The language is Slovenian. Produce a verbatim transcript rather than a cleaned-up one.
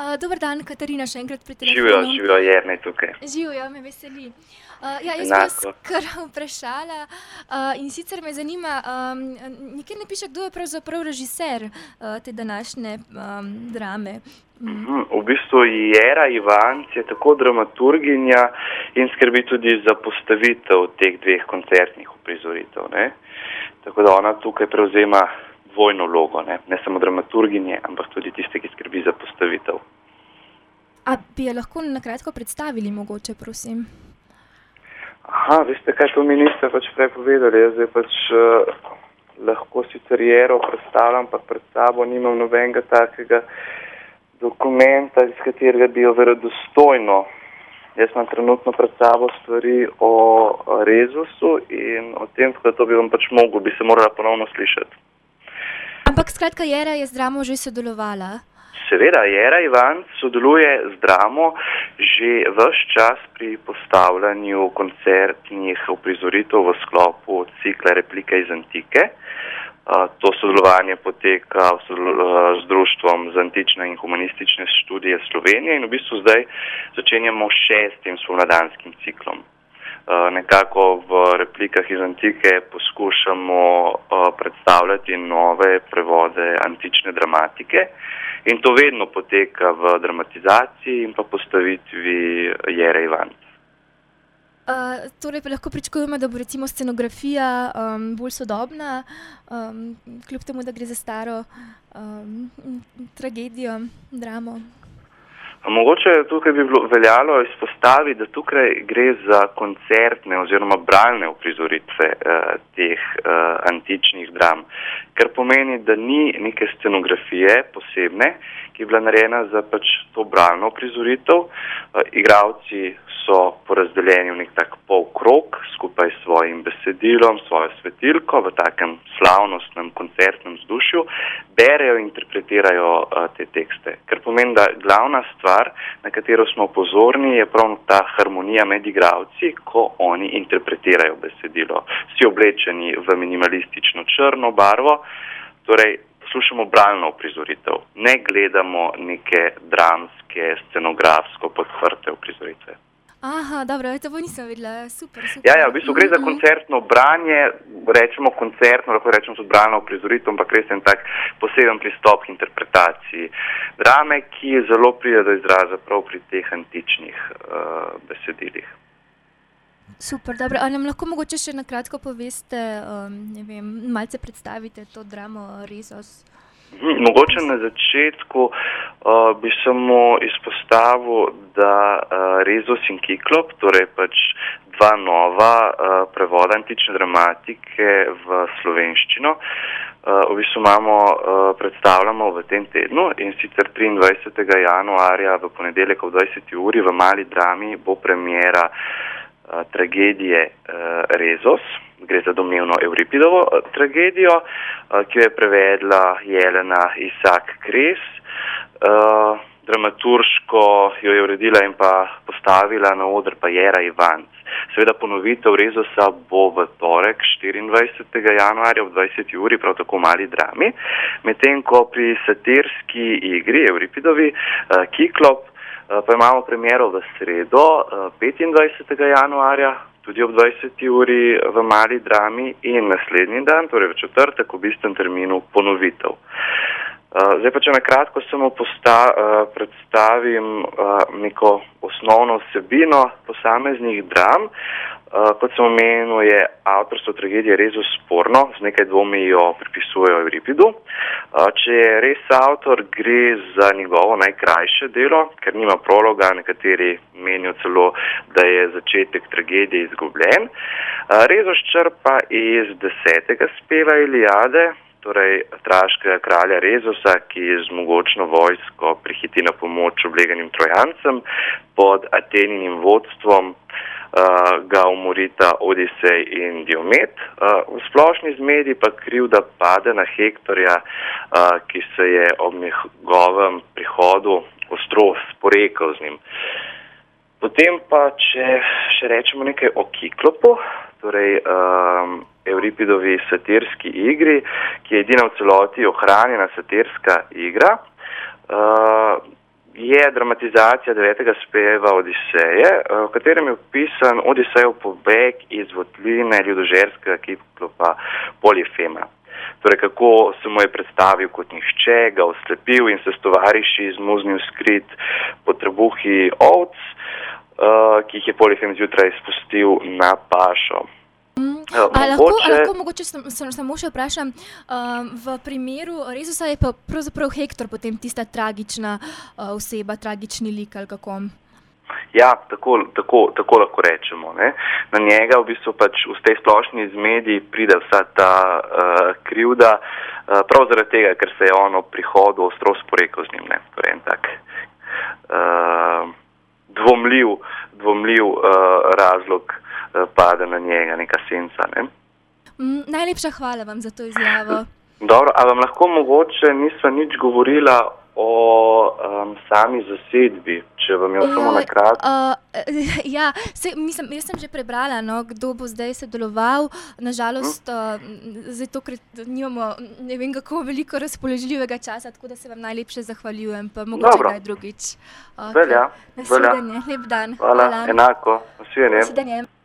Uh, dober dan, Katarina, še enkrat pri telefonu. Živijo, živijo, Jernej tukaj. Živijo, me veseli. Uh, ja, jaz bi Enako. vas kar vprašala uh, in sicer me zanima, um, nikjer ne piše, kdo je pravzaprav režiser uh, te današnje um, drame. Mhm. V bistvu Jera Ivanc je tako dramaturginja in skrbi tudi za postavitev teh dveh koncertnih uprizoritev, ne. Tako da ona tukaj prevzema dvojno vlogo, ne, ne samo dramaturginje, ampak tudi tiste, ki skrbi za postavitev. A bi jo lahko nakratko predstavili mogoče, prosim? Aha, veste, kaj to mi niste pač prej povedali, jaz zdaj pač uh, lahko sicer Jero predstavljam, ampak pred sabo nimam nobenega takega dokumenta, iz katerega bi jo verodostojno. Jaz imam trenutno pred sabo stvari o Rezusu in o tem, da to bi vam pač mogel, bi se morala ponovno slišati. Ampak skratka, Jera je z dramo že sodelovala? Seveda, Jera Ivanc sodeluje z dramo že ves čas pri postavljanju koncertnih uprizoritev v sklopu cikla Replike iz antike. To sodelovanje poteka z Društvom za antične in humanistične študije Slovenije in v bistvu zdaj začenjamo šestim spomladanskim ciklom. Nekako v Replikah iz antike poskušamo predstavljati nove prevode antične dramatike in to vedno poteka v dramatizaciji in pa postavitvi Jere Ivanc. Uh, torej pa lahko pričakujemo, da bo recimo scenografija um, bolj sodobna, um, kljub temu, da gre za staro um, tragedijo, dramo. Mogoče tukaj bi bilo veljalo izpostaviti, da tukaj gre za koncertne oziroma bralne uprizoritve eh, teh eh, antičnih dram, kar pomeni, da ni neke scenografije posebne, ki je bila narejena za pač to bralno uprizoritev. Eh, igravci so porazdeljeni v nek tak polkrog skupaj s svojim besedilom, svojo svetilko v takem slavnostnem koncertnem vzdušju, berejo in interpretirajo uh, te tekste. Ker pomeni, da glavna stvar, na katero smo pozorni, je prav ta harmonija med igravci, ko oni interpretirajo besedilo. Vsi oblečeni v minimalistično črno barvo, torej poslušamo bralno uprizoritev, ne gledamo neke dramske, scenografsko podprte uprizoritve. Aha, dobro, to bo nisem vedela, super, super. Ja, ja, v bistvu gre za koncertno branje, rečemo koncertno, lahko rečemo tudi bralno uprizoritev, ampak res je en tak poseben pristop k interpretaciji drame, ki zelo pride do izraza prav pri teh antičnih uh, besedilih. Super, dobro. A nam lahko mogoče še nakratko poveste, um, ne vem, malce predstavite to dramo Rezos? Mogoče na začetku uh, bi samo izpostavil, da uh, Rezos in Kiklop, torej pač dva nova uh, prevoda antične dramatike v slovenščino, uh, v bistvu imamo, uh, predstavljamo v tem tednu in sicer triindvajsetega januarja v ponedeljek ob dvajseti uri v Mali drami bo premiera uh, tragedije uh, Rezos. Gre za domnevno Euripidovo tragedijo, ki jo je prevedla Jelena Isak Kres. Dramaturško jo je uredila in pa postavila na oder pa Jera Ivanc. Seveda ponovitev Rezosa bo v torek štiriindvajsetega januarja ob dvajseti uri, prav tako v Mali drami. Medtem ko pri satirski igri Euripidovi Kiklop pa imamo premiero v sredo petindvajsetega januarja, tudi ob dvajseti uri v Mali drami in naslednji dan, torej v četrtek, v istem terminu ponovitev. Zdaj pa, če nakratko samo posta, predstavim neko osnovno vsebino posameznih dram. Kot sem omenil, je avtorstvo tragedije Rezos sporno, z nekaj dvomi jo pripisujejo Euripidu. Če je res avtor, gre za njegovo najkrajše delo, ker nima prologa, nekateri menijo celo, da je začetek tragedije izgubljen. Rezos črpa iz desetega speva Iliade, torej traškega kralja Rezosa, ki z mogočno vojsko prihiti na pomoč obleganim Trojancem pod Ateninim vodstvom. Uh, ga umorita Odisej in Diomed. Uh, v splošni zmedi pa krivda pade na Hektorja, uh, ki se je ob njegovem prihodu ostro sporekal z njim. Potem pa, če še rečemo nekaj o Kiklopu, torej um, Euripidovi satirski igri, ki je edina v celoti ohranjena satirska igra, uh, je dramatizacija devetega speva Odiseje, v katerem je opisan Odisejev pobeg iz votline ljudožerskega kipklopa Polijfema. Torej, kako se mu je predstavil kot nihče, ga oslepil in se s tovariši zmuznil skrit po trebuhi ovc, ki jih je Polijfem zjutraj spustil na pašo. Mm. A, mogoče... lahko, a lahko mogoče sem, sem samo še vprašam, um, v primeru Rezusa je pa pravzaprav Hektor potem tista tragična uh, oseba, tragični lik ali kako? Ja, tako, tako, tako lahko rečemo. Ne? Na njega v bistvu pač v tej splošni zmedi pride vsa ta uh, krivda, uh, prav zaradi tega, ker se je on ob prihodu ostro sporekel z njim. Ne? Torej en tak uh, dvomljiv, dvomljiv uh, razlog uh, pade na njega, neka senca. Ne? Mm, najlepša hvala vam za to izjavo. Dobro, a vam lahko mogoče nisva nič govorila o um, sami zasedbi, če vam jo samo na kratko. Uh, ja, se, mislim, jaz sem že prebrala, no, kdo bo zdaj sodeloval. Nažalost, hmm? uh, zato, ker nimamo ne vem kako veliko razpoložljivega časa, tako da se vam najlepše zahvaljujem, pa mogoče kaj drugič. Okay. Velja, velja. Lep dan. Hvala, Hvala. Enako. Nasvidenje. Nasvidenje.